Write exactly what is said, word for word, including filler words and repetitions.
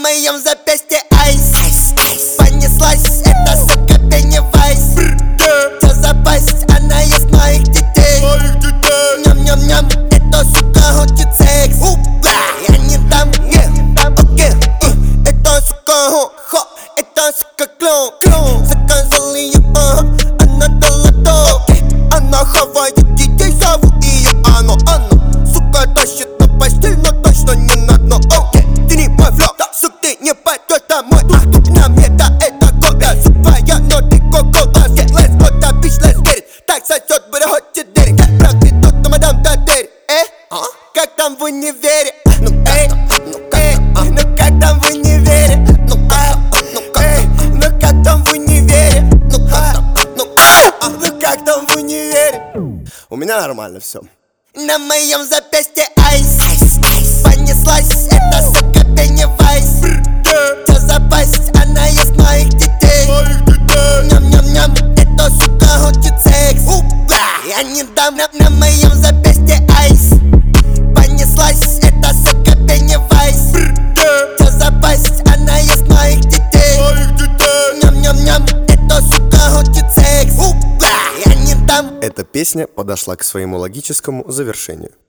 моем запястье айс, айс, айс. Понеслась эта сука Пеннивайз. Чё за пасть, она ест моих детей. Ням-ням-ням, эта сука хочет секс. Я не дам, окей. Эта сука хо, эта сука клоун. Заказал ее, она дала то. Она хавает детей, зовут ее Ано, Ано. Сука тащит на постель, но точно не на дно. Окей, ты не мой флоу, сук, ты не пойдешь домой. Тук-тук на мне, да это кода. Сук твоя, но ты коко. Let's get, let's go, да, bitch, let's get it. Так сосет, бля, хочет дерек. Как правда, тут, то мадам, да, дерек. Э, как там в универе? Ну, эй, эй, ну как там в универе? Ну, эй, ну как там в универе? Ну, ну как там в универе? У меня нормально все. На моем запястье айс, айс, айс. Понеслась эта сука Пеннивайз. Чё за пасть, она ест моих детей. Ням-ням-ням, эта сука хочет секс. Я не дам. На, на моем запястье айс. Понеслась эта сука Пеннивайз. Чё за пасть, она ест моих детей. Ням-ням-ням, эта сука хочет секс. Я не дам. Эта песня подошла к своему логическому завершению.